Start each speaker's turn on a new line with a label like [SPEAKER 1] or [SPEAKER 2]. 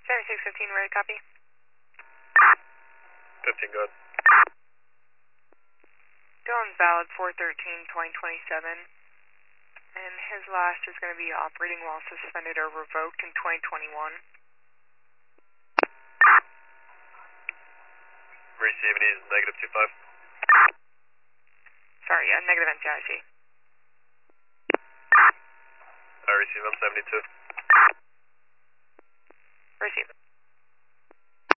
[SPEAKER 1] 7615, ready, copy.
[SPEAKER 2] 15, go ahead.
[SPEAKER 1] Dylan's valid 4/13/2027, and his last is going to be operating while suspended or revoked in 2021.
[SPEAKER 2] Receiving, he's -25.
[SPEAKER 1] Sorry, negative NCIC.
[SPEAKER 2] I receive, I'm 72.
[SPEAKER 1] Receive.